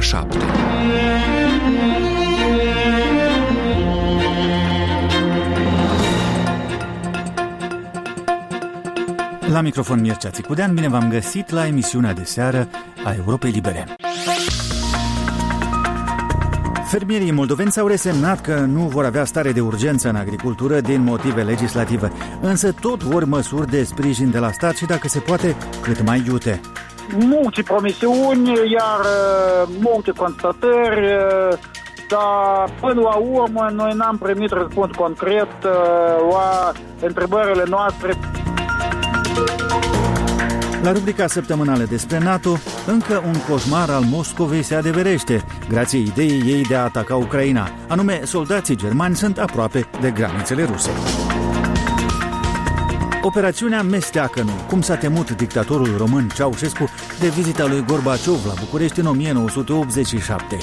7. La microfon Mircea Țicudean, bine v-am găsit la emisiunea de seară a Europei Libere. Fermierii moldoveni s-au resemnat că nu vor avea stare de urgență în agricultură din motive legislative, însă tot vor măsuri de sprijin de la stat și, dacă se poate, cât mai iute. Multe promisiuni, iar multe constatări, dar până la urmă noi n-am primit răspuns concret la întrebările noastre. La rubrica săptămânală despre NATO, încă un coșmar al Moscovei se adeverește, grație ideii ei de a ataca Ucraina, anume soldații germani sunt aproape de granițele ruse. Operațiunea Mesteacănu, cum s-a temut dictatorul român Ceaușescu de vizita lui Gorbaciov la București în 1987.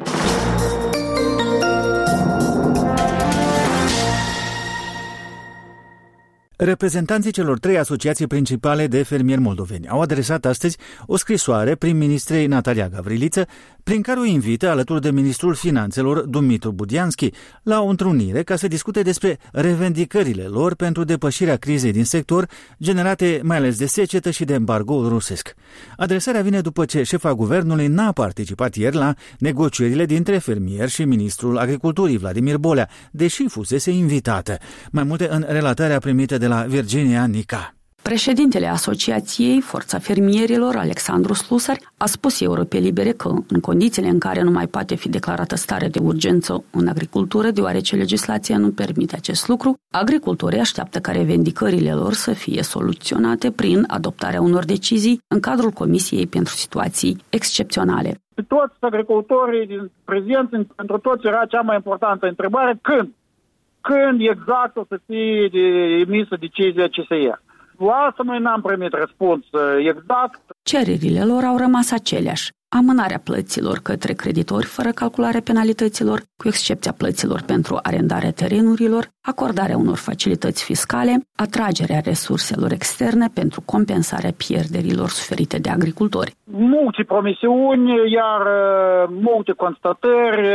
Reprezentanții celor 3 asociații principale de fermieri moldoveni au adresat astăzi o scrisoare prim-ministrei Natalia Gavriliță, prin care o invită, alături de ministrul finanțelor Dumitru Budianski, la o întrunire ca să discute despre revendicările lor pentru depășirea crizei din sector, generate mai ales de secetă și de embargoul rusesc. Adresarea vine după ce șefa guvernului n-a participat ieri la negocierile dintre fermieri și ministrul agriculturii Vladimir Bolea, deși fusese invitată. Mai multe în relatarea primită de la Virginia Nica. Președintele Asociației Forța Fermierilor, Alexandru Slusar, a spus Europei Libere că, în condițiile în care nu mai poate fi declarată stare de urgență în agricultură, deoarece legislația nu permite acest lucru, agricultorii așteaptă ca revendicările lor să fie soluționate prin adoptarea unor decizii în cadrul Comisiei pentru Situații Excepționale. Toți agricultorii din prezență, pentru toți era cea mai importantă întrebare: când exact o să fie emisă decizia CSE? La asta noi n-am primit răspuns exact. Cererile lor au rămas aceleași: amânarea plăților către creditori fără calcularea penalităților, cu excepția plăților pentru arendarea terenurilor, acordarea unor facilități fiscale, atragerea resurselor externe pentru compensarea pierderilor suferite de agricultori. Multe promisiuni, iar multe constatări,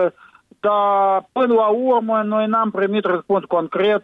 dar până la urmă noi n-am primit răspuns concret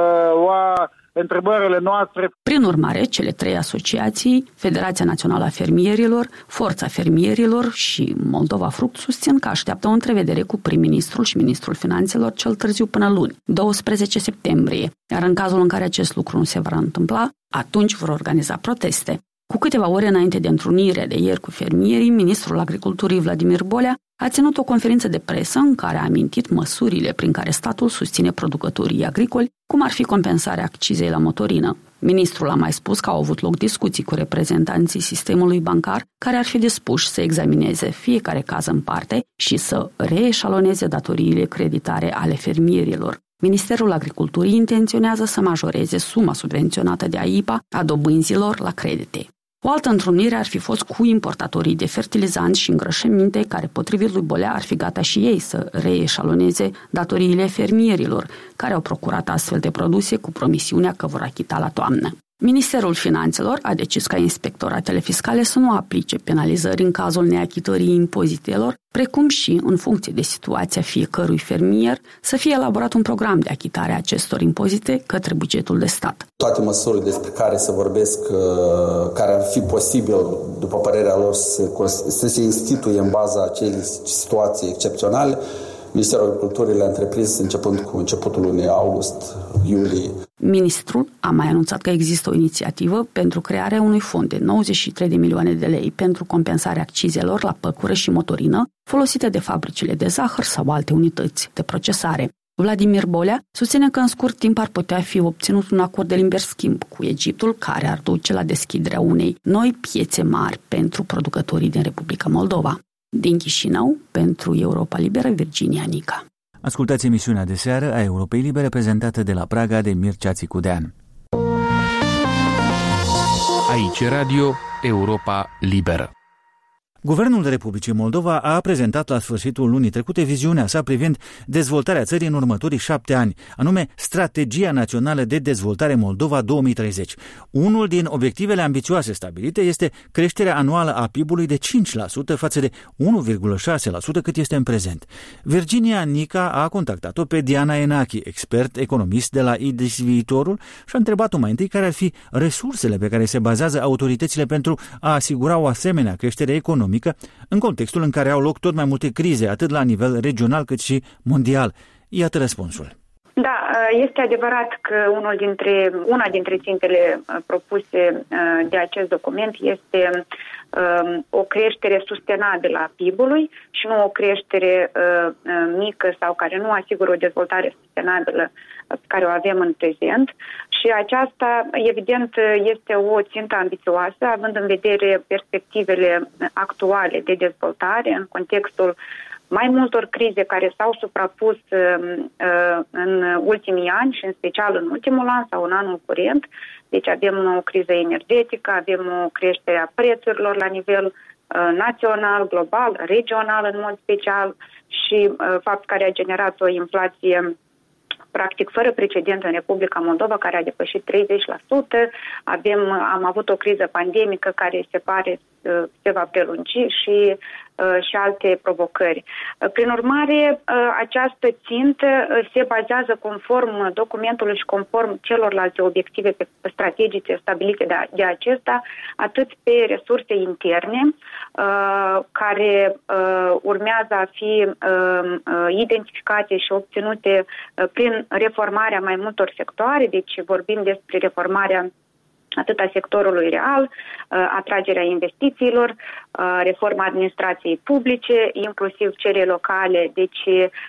la întrebările noastre. Prin urmare, cele 3 asociații, Federația Națională a Fermierilor, Forța Fermierilor și Moldova Fruct, susțin că așteaptă o întrevedere cu prim-ministrul și ministrul finanțelor cel târziu până luni, 12 septembrie, iar în cazul în care acest lucru nu se va întâmpla, atunci vor organiza proteste. Cu câteva ore înainte de întrunirea de ieri cu fermierii, ministrul agriculturii Vladimir Bolea a ținut o conferință de presă în care a amintit măsurile prin care statul susține producătorii agricoli, cum ar fi compensarea accizei la motorină. Ministrul a mai spus că au avut loc discuții cu reprezentanții sistemului bancar, care ar fi dispuși să examineze fiecare caz în parte și să reeșaloneze datoriile creditare ale fermierilor. Ministerul Agriculturii intenționează să majoreze suma subvenționată de AIPA a dobânzilor la credite. O altă întrunire ar fi fost cu importatorii de fertilizanți și îngrășăminte, care, potrivit lui Bolea, ar fi gata și ei să reeșaloneze datoriile fermierilor, care au procurat astfel de produse cu promisiunea că vor achita la toamnă. Ministerul Finanțelor a decis ca inspectoratele fiscale să nu aplice penalizări în cazul neachitării impozitelor, precum și, în funcție de situația fiecărui fermier, să fie elaborat un program de achitare a acestor impozite către bugetul de stat. Toate măsurile despre care se vorbesc, care ar fi posibil, după părerea lor, să se instituie în baza acelei situații excepționale, Ministerul Agriculturii le-a întreprins începând cu începutul lunii august-iulie. Ministrul a mai anunțat că există o inițiativă pentru crearea unui fond de 93 de milioane de lei pentru compensarea accizelor la păcură și motorină folosite de fabricile de zahăr sau alte unități de procesare. Vladimir Bolea susține că în scurt timp ar putea fi obținut un acord de liber schimb cu Egiptul, care ar duce la deschiderea unei noi piețe mari pentru producătorii din Republica Moldova. Din Chișinău, pentru Europa Liberă, Virginia Nica. Ascultați emisiunea de seară a Europei Libere, prezentată de la Praga de Mircea Țicudean. Aici Radio Europa Liberă. Guvernul Republicii Moldova a prezentat la sfârșitul lunii trecute viziunea sa privind dezvoltarea țării în următorii 7 ani, anume Strategia Națională de Dezvoltare Moldova 2030. Unul din obiectivele ambițioase stabilite este creșterea anuală a PIB-ului de 5% față de 1,6% cât este în prezent. Virginia Nica a contactat-o pe Diana Enachi, expert economist de la IDIS Viitorul, și a întrebat-o mai întâi care ar fi resursele pe care se bazează autoritățile pentru a asigura o asemenea creștere economică în contextul în care au loc tot mai multe crize, atât la nivel regional cât și mondial. Iată răspunsul. Da, este adevărat că una dintre țintele propuse de acest document este o creștere sustenabilă a PIB-ului și nu o creștere mică sau care nu asigură o dezvoltare sustenabilă pe care o avem în prezent. Și aceasta, evident, este o țintă ambițioasă, având în vedere perspectivele actuale de dezvoltare în contextul mai multor crize care s-au suprapus în ultimii ani și în special în ultimul an sau în anul curent. Deci avem o criză energetică, avem o creștere a prețurilor la nivel național, global, regional în mod special și fapt care a generat o inflație practic fără precedent în Republica Moldova, care a depășit 30%. Am avut o criză pandemică care se pare se va prelungi și alte provocări. Prin urmare, această țintă se bazează conform documentului și conform celorlalte obiective strategice stabilite de acesta, atât pe resurse interne, care urmează a fi identificate și obținute prin reformarea mai multor sectoare, deci vorbim despre reformarea atât a sectorului real, atragerea investițiilor, reforma administrației publice, inclusiv cele locale, deci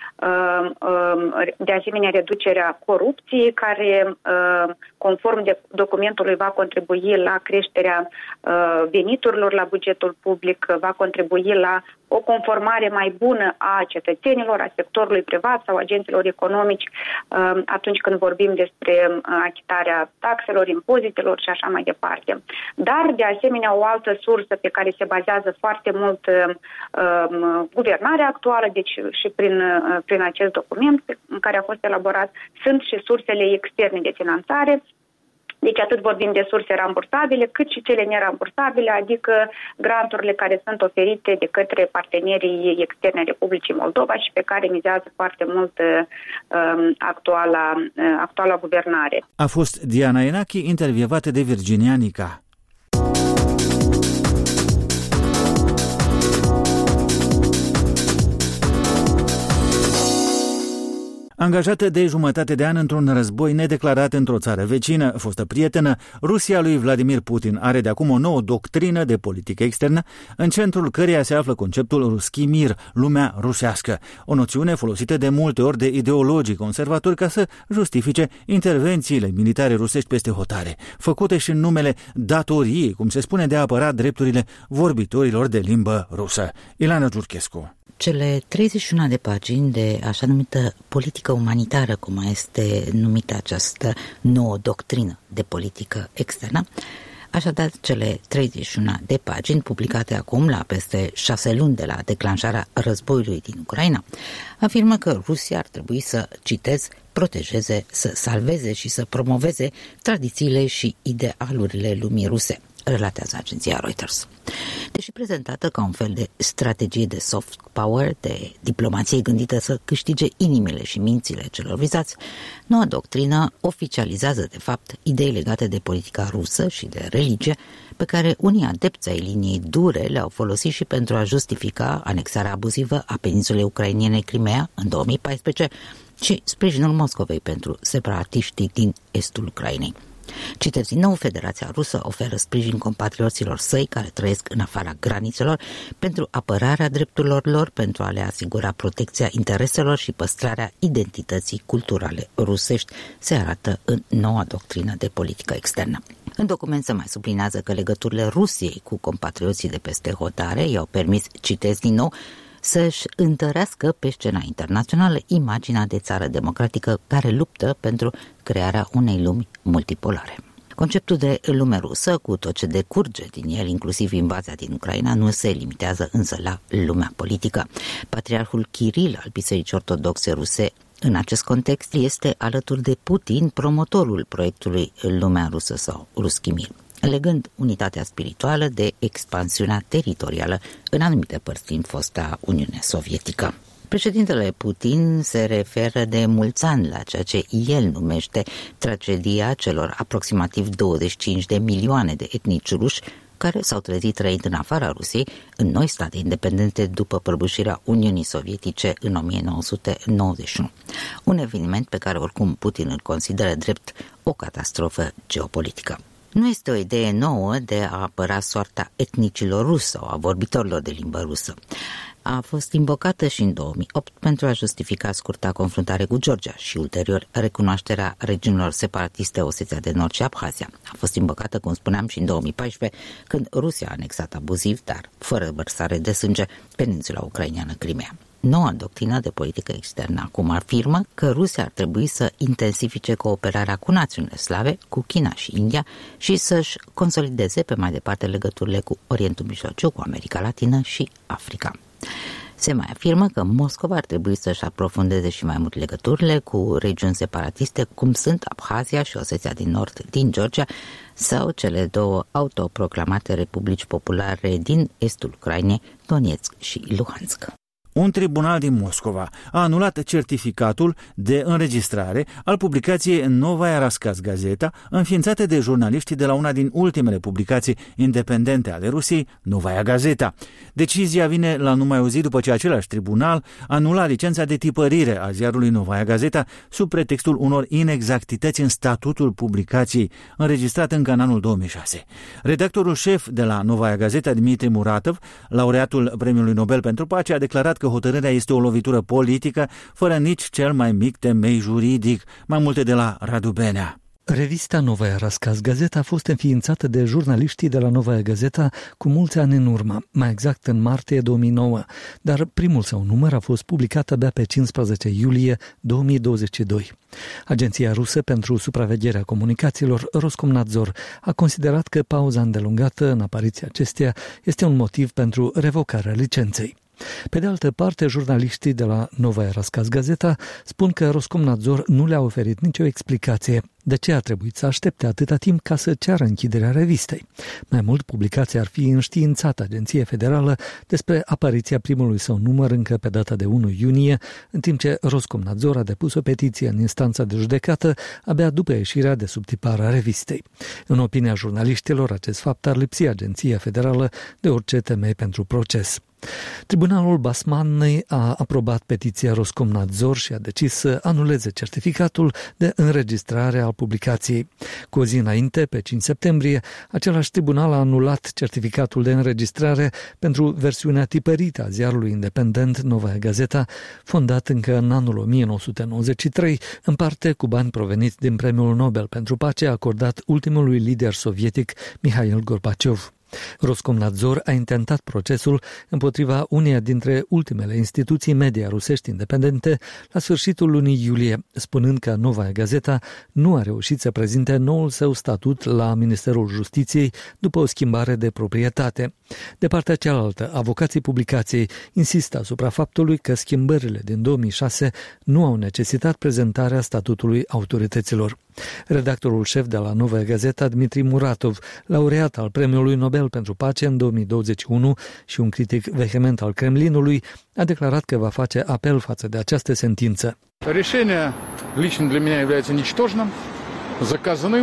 de asemenea reducerea corupției, care conform documentului va contribui la creșterea veniturilor la bugetul public, va contribui la o conformare mai bună a cetățenilor, a sectorului privat sau agenților economici atunci când vorbim despre achitarea taxelor, impozitelor și așa mai departe. Dar, de asemenea, o altă sursă pe care se bazează foarte mult guvernarea actuală, deci și prin acest document în care a fost elaborat, sunt și sursele externe de finanțare. Deci atât vorbim de surse rambursabile, cât și cele nerambursabile, adică granturile care sunt oferite de către partenerii externe Republicii Moldova și pe care mizează foarte mult actuala guvernare. A fost Diana Enachi, intervievată de Virginia Nica. Angajată de jumătate de an într-un război nedeclarat într-o țară vecină, fostă prietenă, Rusia lui Vladimir Putin are de acum o nouă doctrină de politică externă, în centrul căreia se află conceptul Ruski Mir, lumea rusească, o noțiune folosită de multe ori de ideologii conservatori ca să justifice intervențiile militare rusești peste hotare, făcute și în numele datoriei, cum se spune, de a apăra drepturile vorbitorilor de limbă rusă. Ilana Giurchescu. Cele 31 de pagini de așa numită politică umanitară, cum este numită această nouă doctrină de politică externă, așadar cele 31 de pagini publicate acum la peste 6 luni de la declanșarea războiului din Ucraina, afirmă că Rusia ar trebui să, citez, protejeze, să salveze și să promoveze tradițiile și idealurile lumii ruse, relatează agenția Reuters. Deși prezentată ca un fel de strategie de soft power, de diplomație gândită să câștige inimile și mințile celor vizați, noua doctrină oficializează de fapt idei legate de politica rusă și de religie, pe care unii adepți ai liniei dure le-au folosit și pentru a justifica anexarea abuzivă a peninsulei ucrainene Crimea în 2014 și sprijinul Moscovei pentru separatiștii din estul Ucrainei. Citez din nou, Federația Rusă oferă sprijin compatrioților săi care trăiesc în afara granițelor pentru apărarea drepturilor lor, pentru a le asigura protecția intereselor și păstrarea identității culturale rusești, se arată în noua doctrină de politică externă. În document se mai sublinează că legăturile Rusiei cu compatrioții de peste hotare i-au permis, citez din nou, să-și întărească pe scena internațională imaginea de țară democratică care luptă pentru crearea unei lumi multipolare. Conceptul de lume rusă, cu tot ce decurge din el, inclusiv invazia din Ucraina, nu se limitează însă la lumea politică. Patriarhul Kiril al Bisericii Ortodoxe Ruse în acest context este alături de Putin promotorul proiectului Lumea Rusă sau Ruski Mir, legând unitatea spirituală de expansiunea teritorială în anumite părți din fosta Uniune Sovietică. Președintele Putin se referă de mulți ani la ceea ce el numește tragedia celor aproximativ 25 de milioane de etnici ruși care s-au trezit trăind în afara Rusiei, în noi state independente după prăbușirea Uniunii Sovietice în 1991. Un eveniment pe care oricum Putin îl consideră drept o catastrofă geopolitică. Nu este o idee nouă de a apăra soarta etnicilor ruși sau a vorbitorilor de limbă rusă. A fost invocată și în 2008 pentru a justifica scurta confruntare cu Georgia și ulterior recunoașterea regiunilor separatiste Osetia de Nord și Abhazia. A fost invocată, cum spuneam, și în 2014, când Rusia a anexat abuziv, dar fără vărsare de sânge, peninsula ucraineană Crimea. Noua doctrină de politică externă acum afirmă că Rusia ar trebui să intensifice cooperarea cu națiunile slave, cu China și India și să-și consolideze pe mai departe legăturile cu Orientul Mijlociu, cu America Latină și Africa. Se mai afirmă că Moscova ar trebui să-și aprofundeze și mai mult legăturile cu regiuni separatiste, cum sunt Abhazia și Osetia din Nord din Georgia sau cele două autoproclamate republici populare din estul Ucrainei, Donetsk și Luhansk. Un tribunal din Moscova a anulat certificatul de înregistrare al publicației Novaya Raskaz Gazeta, înființată de jurnaliștii de la una din ultimele publicații independente ale Rusiei, Novaya Gazeta. Decizia vine la numai o zi după ce același tribunal anula licența de tipărire a ziarului Novaya Gazeta sub pretextul unor inexactități în statutul publicației, înregistrat încă în anul 2006. Redactorul șef de la Novaya Gazeta, Dmitri Muratov, laureatul Premiului Nobel pentru Pace, a declarat că hotărârea este o lovitură politică, fără nici cel mai mic temei juridic. Mai multe de la Radu Benea. Revista Novaya Raskaz Gazeta a fost înființată de jurnaliștii de la Novaya Gazeta cu mulți ani în urmă, mai exact în martie 2009, dar primul său număr a fost publicat abia pe 15 iulie 2022. Agenția rusă pentru supravegherea comunicațiilor, Roskomnadzor, a considerat că pauza îndelungată în apariția acesteia este un motiv pentru revocarea licenței. Pe de altă parte, jurnaliștii de la Novaya Raskaz Gazeta spun că Roskomnadzor nu le-a oferit nicio explicație de ce a trebuit să aștepte atâta timp ca să ceară închiderea revistei. Mai mult, publicația ar fi înștiințat Agenția Federală despre apariția primului său număr încă pe data de 1 iunie, în timp ce Roskomnadzor a depus o petiție în instanța de judecată abia după ieșirea de sub tipar a revistei. În opinia jurnaliștilor, acest fapt ar lipsi Agenția Federală de orice temei pentru proces. Tribunalul Basmanei a aprobat petiția Roskomnadzor și a decis să anuleze certificatul de înregistrare al publicației. Cu o zi înainte, pe 5 septembrie, același tribunal a anulat certificatul de înregistrare pentru versiunea tipărită a ziarului independent Novaya Gazeta, fondat încă în anul 1993, în parte cu bani proveniți din Premiul Nobel pentru Pace acordat ultimului lider sovietic Mihail Gorbaciov. Roskomnadzor a intentat procesul împotriva uneia dintre ultimele instituții media rusești independente la sfârșitul lunii iulie, spunând că Novaya Gazeta nu a reușit să prezinte noul său statut la Ministerul Justiției după o schimbare de proprietate. De partea cealaltă, avocații publicației insistă asupra faptului că schimbările din 2006 nu au necesitat prezentarea statutului autorităților. Redactorul șef de la Novaya Gazeta, Dmitri Muratov, laureat al Premiului Nobel pentru Pace în 2021 și un critic vehement al Kremlinului, a declarat că va face apel față de această sentință. Решение лично для меня является ничтожным, заказанным.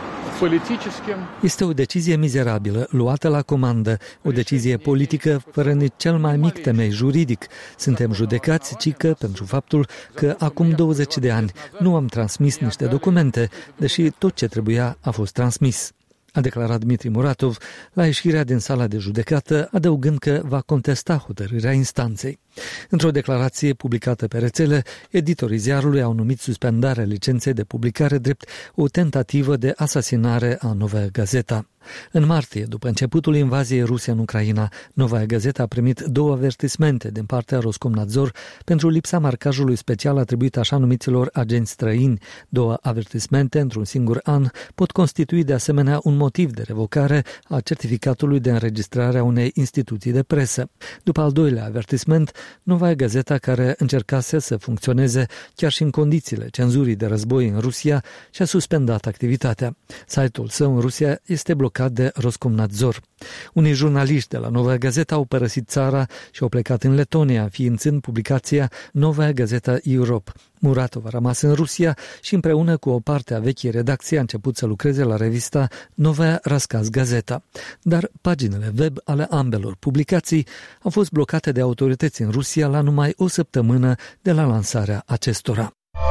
Este o decizie mizerabilă, luată la comandă, o decizie politică fără nici cel mai mic temei juridic. Suntem judecați, cică, pentru faptul că acum 20 de ani nu am transmis niște documente, deși tot ce trebuia a fost transmis, a declarat Dmitri Muratov la ieșirea din sala de judecată, adăugând că va contesta hotărârea instanței. Într-o declarație publicată pe rețele, editorii ziarului au numit suspendarea licenței de publicare drept o tentativă de asasinare a Novaya Gazeta. În martie, după începutul invaziei Rusiei în Ucraina, Novaia Gazeta a primit 2 avertismente din partea Roskomnadzor pentru lipsa marcajului special atribuit așa numiților agenți străini. 2 avertismente într-un singur an pot constitui de asemenea un motiv de revocare a certificatului de înregistrare a unei instituții de presă. După al 2-lea avertisment, Novaia Gazeta, care încercase să funcționeze chiar și în condițiile cenzurii de război în Rusia, și-a suspendat activitatea. Site-ul său în Rusia este blocat de Roskomnadzor. Unii jurnaliști de la Novaia Gazeta au părăsit țara și au plecat în Letonia, ființând publicația Novaia Gazeta Europe. Muratov a rămas în Rusia și împreună cu o parte a vechii redacții a început să lucreze la revista Novaya Raskaz Gazeta. Dar paginile web ale ambelor publicații au fost blocate de autorități în Rusia la numai o săptămână de la lansarea acestora.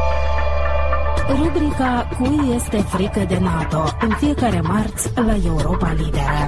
Rubrica Cui este frică de NATO? În fiecare marți la Europa Liberă.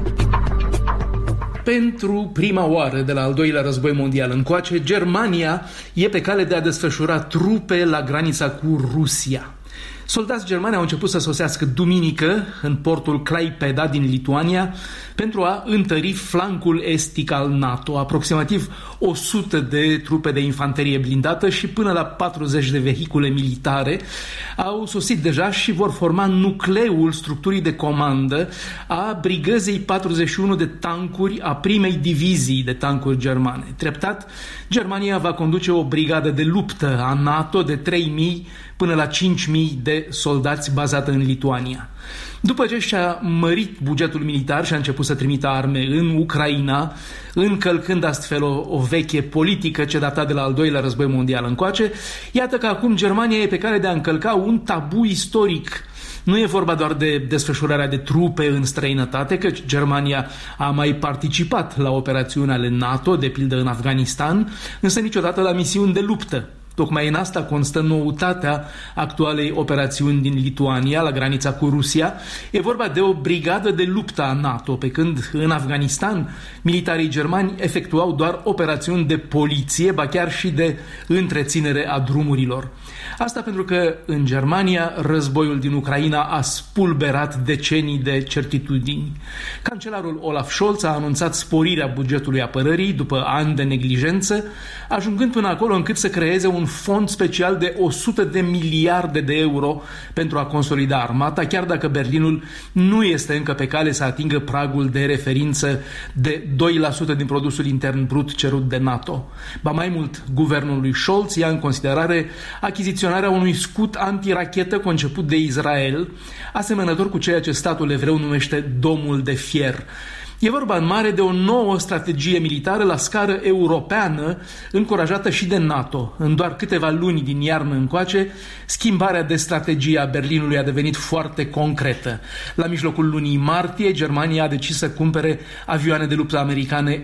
Pentru prima oară de la al 2-lea război mondial încoace, Germania e pe cale de a desfășura trupe la granița cu Rusia. Soldați germani au început să sosească duminică în portul Klaipėda din Lituania pentru a întări flancul estic al NATO. Aproximativ 100 de trupe de infanterie blindată și până la 40 de vehicule militare au sosit deja și vor forma nucleul structurii de comandă a brigăzei 41 de tancuri a primei divizii de tancuri germane. Treptat, Germania va conduce o brigadă de luptă a NATO de 3.000 până la 5.000 de soldați bazată în Lituania. După ce și-a mărit bugetul militar și a început să trimită arme în Ucraina, încălcând astfel o veche politică ce data de la al 2-lea război mondial încoace, iată că acum Germania e pe cale de a încălca un tabu istoric. Nu e vorba doar de desfășurarea de trupe în străinătate, căci Germania a mai participat la operațiuni ale NATO, de pildă în Afganistan, însă niciodată la misiuni de luptă. Tocmai în asta constă noutatea actualei operațiuni din Lituania, la granița cu Rusia. E vorba de o brigadă de luptă a NATO, pe când în Afganistan militarii germani efectuau doar operațiuni de poliție, ba chiar și de întreținere a drumurilor. Asta pentru că în Germania războiul din Ucraina a spulberat decenii de certitudini. Cancelarul Olaf Scholz a anunțat sporirea bugetului apărării după ani de neglijență, ajungând până acolo încât să creeze un fond special de 100 de miliarde de euro pentru a consolida armata, chiar dacă Berlinul nu este încă pe cale să atingă pragul de referință de 2% din produsul intern brut cerut de NATO. Ba mai mult, guvernul lui Scholz ia în considerare achiziționarea unui scut antirachetă conceput de Israel, asemănător cu ceea ce statul evreu numește Domul de Fier. E vorba în mare de o nouă strategie militară la scară europeană, încurajată și de NATO. În doar câteva luni din iarnă încoace, schimbarea de strategie a Berlinului a devenit foarte concretă. La mijlocul lunii martie, Germania a decis să cumpere avioane de luptă americane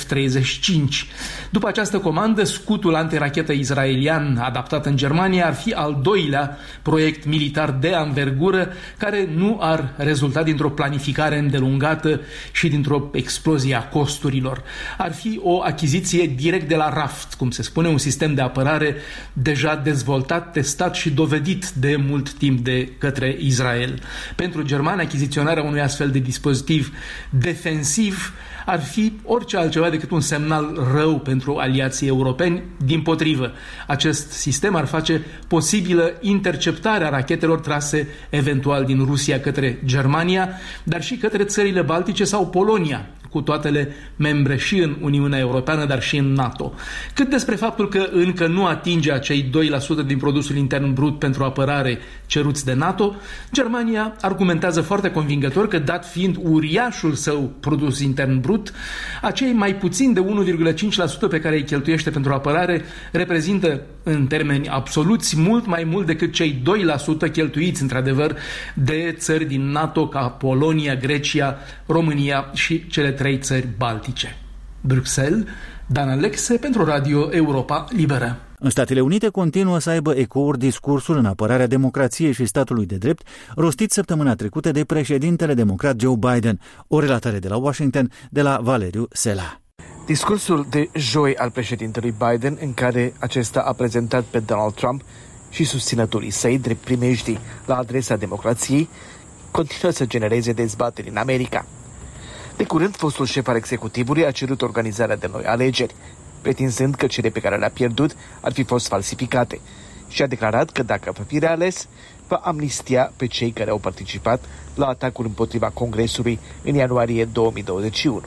F-35. După această comandă, scutul antirachetă israelian adaptat în Germania ar fi al 2-lea proiect militar de anvergură, care nu ar rezulta dintr-o planificare îndelungată și dintr-o explozie a costurilor. Ar fi o achiziție direct de la raft, cum se spune, un sistem de apărare deja dezvoltat, testat și dovedit de mult timp de către Israel. Pentru germani, achiziționarea unui astfel de dispozitiv defensiv ar fi orice altceva decât un semnal rău pentru aliații europeni. Dimpotrivă, acest sistem ar face posibilă interceptarea rachetelor trase eventual din Rusia către Germania, dar și către țările Baltice sau Polonia, cu toatele membre și în Uniunea Europeană, dar și în NATO. Cât despre faptul că încă nu atinge acei 2% din produsul intern brut pentru apărare ceruți de NATO, Germania argumentează foarte convingător că, dat fiind uriașul său produs intern brut, acei mai puțin de 1,5% pe care îi cheltuiește pentru apărare reprezintă, în termeni absoluți, mult mai mult decât cei 2% cheltuiți, într-adevăr, de țări din NATO ca Polonia, Grecia, România și cele 3 țări baltice. Bruxelles, Dan Alexe pentru Radio Europa Liberă. În Statele Unite continuă să aibă ecouri discursul în apărarea democrației și statului de drept, rostit săptămâna trecută de președintele democrat Joe Biden. O relatare de la Washington de la Valeriu Sela. Discursul de joi al președintelui Biden, în care acesta a prezentat pe Donald Trump și susținătorii săi drept primejdii la adresa democrației, continuă să genereze dezbateri în America. De curând, fostul șef al executivului a cerut organizarea de noi alegeri, pretinzând că cele pe care le-a pierdut ar fi fost falsificate, și a declarat că dacă va fi reales, va amnistia pe cei care au participat la atacul împotriva Congresului în ianuarie 2021.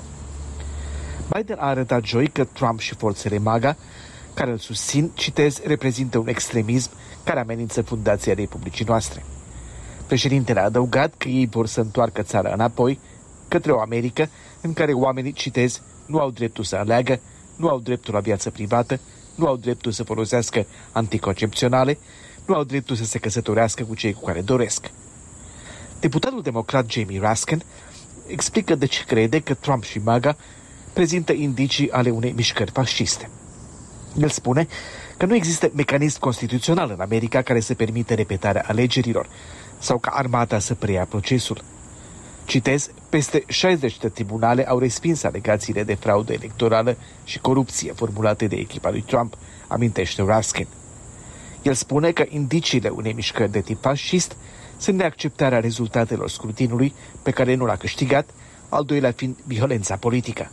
Biden a arătat joi că Trump și forțele MAGA, care îl susțin, citez, reprezintă un extremism care amenință fundația Republicii noastre. Președintele a adăugat că ei vor să întoarcă țara înapoi către o Americă în care oamenii, citez, nu au dreptul să aleagă, nu au dreptul la viață privată, nu au dreptul să folosească anticoncepționale, nu au dreptul să se căsătorească cu cei cu care doresc. Deputatul democrat Jamie Raskin explică de ce crede că Trump și MAGA prezintă indicii ale unei mișcări fasciste. El spune că nu există mecanism constituțional în America care să permite repetarea alegerilor sau ca armata să preia procesul. Citez, peste 60 de tribunale au respins alegațiile de fraudă electorală și corupție formulate de echipa lui Trump, amintește Raskin. El spune că indiciile unei mișcări de tip fascist sunt neacceptarea rezultatelor scrutinului pe care nu l-a câștigat, al doilea fiind violența politică.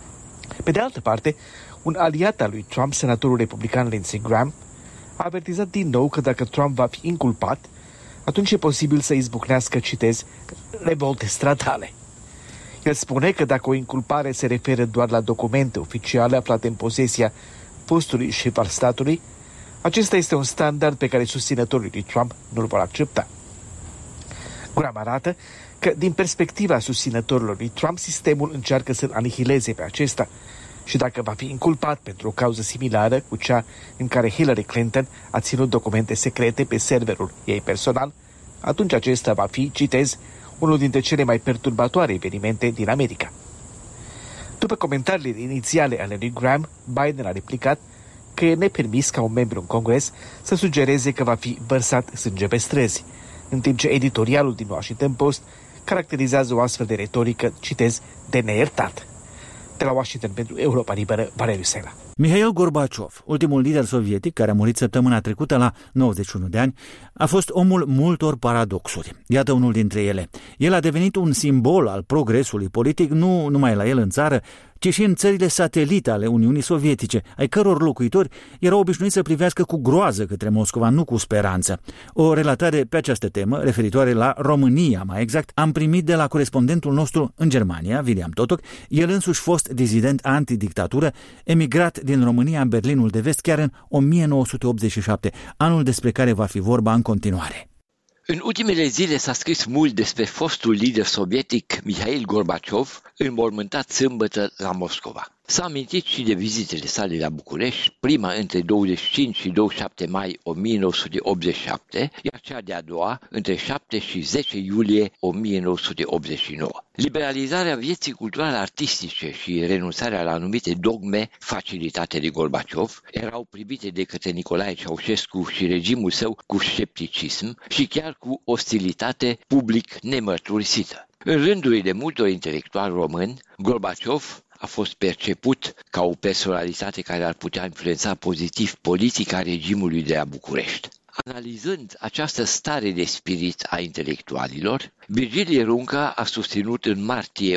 Pe de altă parte, un aliat al lui Trump, senatorul republican Lindsey Graham, a avertizat din nou că dacă Trump va fi inculpat, atunci e posibil să izbucnească, citez, revolte stradale. El spune că dacă o inculpare se referă doar la documente oficiale aflate în posesia fostului șef al statului, acesta este un standard pe care susținătorii lui Trump nu-l vor accepta. Graham arată că, din perspectiva susținătorilor lui Trump, sistemul încearcă să-l anihileze pe acesta și dacă va fi inculpat pentru o cauză similară cu cea în care Hillary Clinton a ținut documente secrete pe serverul ei personal, atunci acesta va fi, citez, unul dintre cele mai perturbatoare evenimente din America. După comentariile inițiale ale lui Graham, Biden a replicat că e nepermis ca un membru în Congres să sugereze că va fi vărsat sânge pe străzi, în timp ce editorialul din Washington Post caracterizează o astfel de retorică, citez, de neiertat. De la Washington pentru Europa Liberă, Valeriu Sela. Mihail Gorbaciov, ultimul lider sovietic care a murit săptămâna trecută la 91 de ani, a fost omul multor paradoxuri. Iată unul dintre ele. El a devenit un simbol al progresului politic nu numai la el în țară, ci și în țările satelite ale Uniunii Sovietice, ai căror locuitori erau obișnuiți să privească cu groază către Moscova, nu cu speranță. O relatare pe această temă, referitoare la România, mai exact, am primit de la corespondentul nostru în Germania, William Totok, el însuși fost dizident antidictatură, emigrat din România în Berlinul de Vest chiar în 1987, anul despre care va fi vorba în continuare. În ultimele zile s-a scris mult despre fostul lider sovietic Mihail Gorbaciov, înmormântat sâmbătă la Moscova. S-a amintit și de vizitele sale la București, prima între 25 și 27 mai 1987, iar cea de-a doua între 7 și 10 iulie 1989. Liberalizarea vieții culturale artistice și renunțarea la anumite dogme facilitate de Gorbaciov erau privite de către Nicolae Ceaușescu și regimul său cu scepticism și chiar cu ostilitate public nemărturisită. În rândurile multor intelectuali români, Gorbaciov a fost perceput ca o personalitate care ar putea influența pozitiv politica regimului de la București. Analizând această stare de spirit a intelectualilor, Virgilie Runca a susținut în martie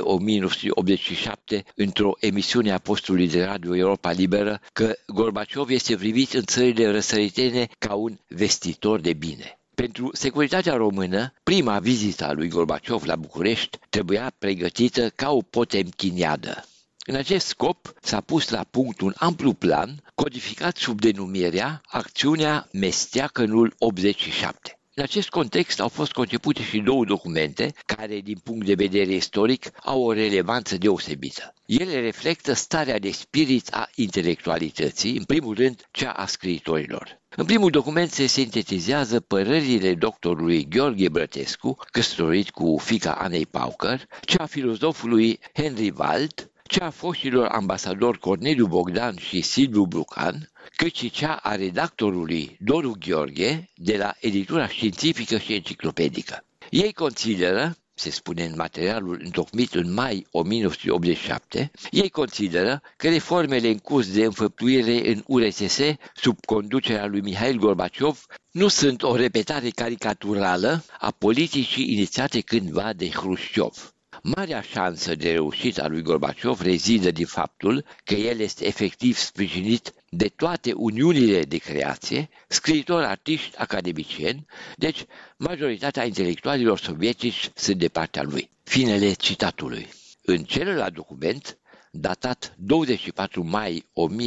1987 într-o emisiune a postului de radio Europa Liberă că Gorbaciov este privit în țările răsăritene ca un vestitor de bine. Pentru securitatea română, prima vizită a lui Gorbaciov la București trebuia pregătită ca o potemkiniadă. În acest scop s-a pus la punct un amplu plan codificat sub denumirea Acțiunea Mesteacănul 87. În acest context au fost concepute și două documente care, din punct de vedere istoric, au o relevanță deosebită. Ele reflectă starea de spirit a intelectualității, în primul rând cea a scriitorilor. În primul document se sintetizează părerile doctorului Gheorghe Brătescu, căsătorit cu fiica Anei Paucăr, cea a filozofului Henry Wald, cea a foștilor ambasadori Corneliu Bogdan și Silviu Brucan, cât și cea a redactorului Doru Gheorghe de la editura științifică și enciclopedică. Ei consideră se spune în materialul întocmit în mai 1987, ei consideră că reformele în curs de înfăptuire în URSS, sub conducerea lui Mihail Gorbaciov, nu sunt o repetare caricaturală a politicii inițiate cândva de Hrușciov. Marea șansă de reușită a lui Gorbaciov rezidă din faptul că el este efectiv sprijinit de toate uniunile de creație, scriitori, artiști, academicieni, deci majoritatea intelectualilor sovietici sunt de partea lui. Finele citatului. În celălalt document, datat 24 mai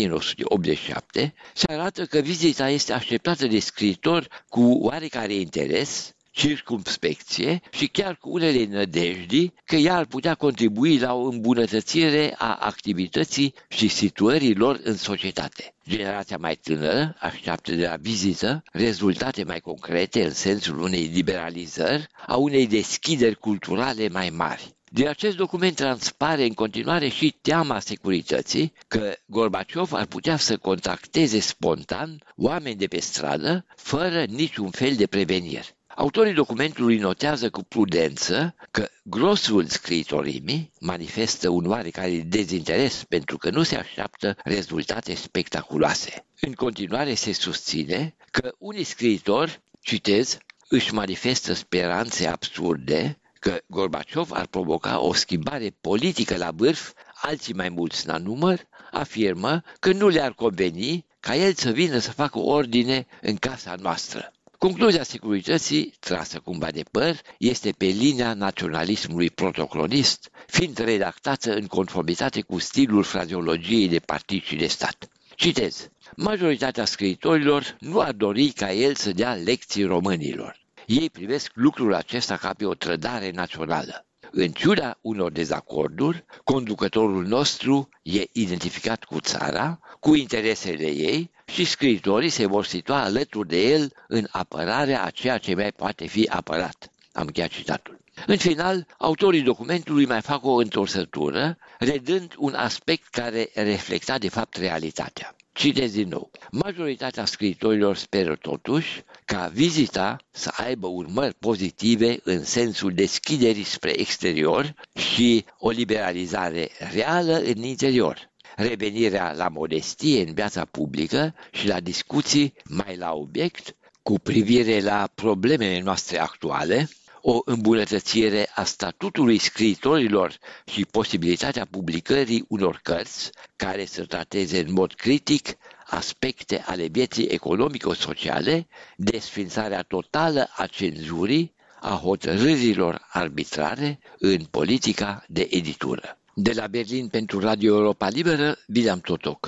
1987, se arată că vizita este așteptată de scriitori cu oarecare interes, circumspecție și chiar cu unele nădejdi că ea ar putea contribui la o îmbunătățire a activității și situării lor în societate. Generația mai tânără așteaptă de la vizită rezultate mai concrete în sensul unei liberalizări, a unei deschideri culturale mai mari. Din acest document transpare în continuare și teama securității că Gorbaciov ar putea să contacteze spontan oameni de pe stradă fără niciun fel de prevenire. Autorii documentului notează cu prudență că grosul scriitorimii manifestă un oarecare dezinteres pentru că nu se așteaptă rezultate spectaculoase. În continuare se susține că unii scriitori, citez, își manifestă speranțe absurde că Gorbaciov ar provoca o schimbare politică la vârf, alții mai mulți la număr, afirmă că nu le-ar conveni ca el să vină să facă ordine în casa noastră. Concluzia securității, trasă cumva de păr, este pe linia naționalismului protoclonist, fiind redactată în conformitate cu stilul frazeologiei de partid și de stat. Citez. Majoritatea scriitorilor nu ar dori ca el să dea lecții românilor. Ei privesc lucrul acesta ca pe o trădare națională. În ciuda unor dezacorduri, conducătorul nostru e identificat cu țara, cu interesele ei și scriitorii se vor situa alături de el în apărarea a ceea ce mai poate fi apărat. Am încheiat citatul. În final, autorii documentului mai fac o întorsătură, redând un aspect care reflecta de fapt realitatea. Citez din nou. Majoritatea scriitorilor speră totuși ca vizita să aibă urmări pozitive în sensul deschiderii spre exterior și o liberalizare reală în interior. Revenirea la modestie în viața publică și la discuții mai la obiect cu privire la problemele noastre actuale, o îmbunătățire a statutului scriitorilor și posibilitatea publicării unor cărți care să trateze în mod critic aspecte ale vieții economico-sociale, desfințarea totală a cenzurii, a hotărârilor arbitrare în politica de editură. De la Berlin pentru Radio Europa Liberă, William Totoc.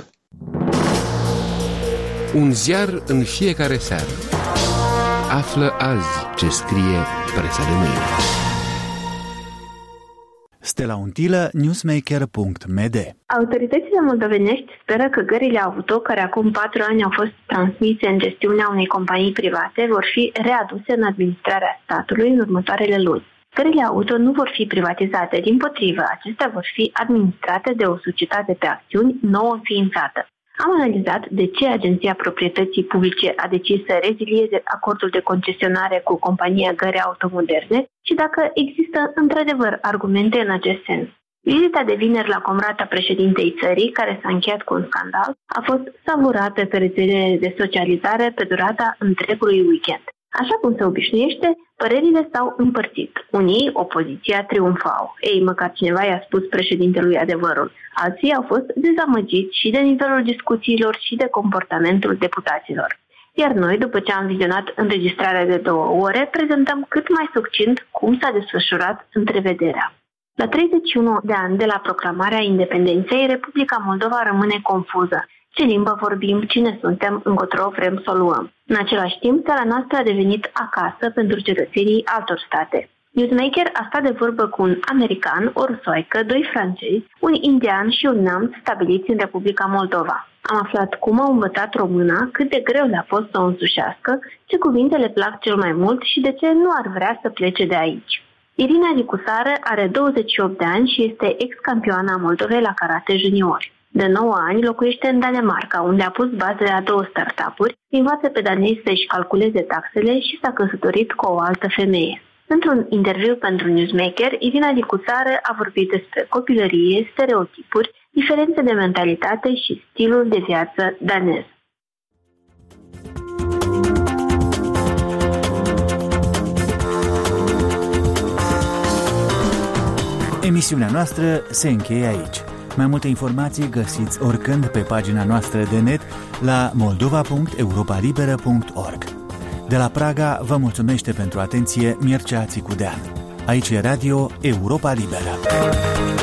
Un ziar în fiecare seară. Află azi ce scrie presa de mâine. Stella Untilă, newsmaker.md. Autoritățile moldovenești speră că gările auto, care acum 4 ani au fost transmise în gestiunea unei companii private, vor fi readuse în administrarea statului în următoarele luni. Gările auto nu vor fi privatizate, dimpotrivă, acestea vor fi administrate de o societate pe acțiuni nouă înființată. Am analizat de ce Agenția Proprietății Publice a decis să rezilieze acordul de concesionare cu compania Gări Automoderne și dacă există într-adevăr argumente în acest sens. Vizita de vineri la Comrata președintei țării, care s-a încheiat cu un scandal, a fost savurată pe rețelele de socializare pe durata întregului weekend. Așa cum se obișnuiește, părerile s-au împărțit. Unii, opoziția, triumfau. Ei, măcar cineva i-a spus președintelui adevărul. Alții au fost dezamăgiți și de nivelul discuțiilor și de comportamentul deputaților. Iar noi, după ce am vizionat înregistrarea de 2 ore, prezentăm cât mai succint cum s-a desfășurat întrevederea. La 31 de ani de la proclamarea independenței, Republica Moldova rămâne confuză. Ce limbă vorbim, cine suntem, încotro vrem să o luăm. În același timp, țara noastră a devenit acasă pentru cetățenii altor state. Newsmaker a stat de vorbă cu un american, o rusoaică, 2 francezi, un indian și un neamț stabiliți în Republica Moldova. Am aflat cum au învățat româna, cât de greu le-a fost să o însușească, ce cuvinte le plac cel mai mult și de ce nu ar vrea să plece de aici. Irina Nicusară are 28 de ani și este ex-campioana Moldovei la karate juniori. De 9 ani locuiește în Danemarca, unde a pus bazele a 2 startup-uri, învață pe danezi să-și calculeze taxele și s-a căsătorit cu o altă femeie. Într-un interviu pentru Newsmaker, Irina Dicuțară a vorbit despre copilărie, stereotipuri, diferențe de mentalitate și stilul de viață danez. Emisiunea noastră se încheie aici. Mai multe informații găsiți oricând pe pagina noastră de net la moldova.europalibera.org. De la Praga vă mulțumește pentru atenție Mircea Țicudean. Aici e Radio Europa Liberă.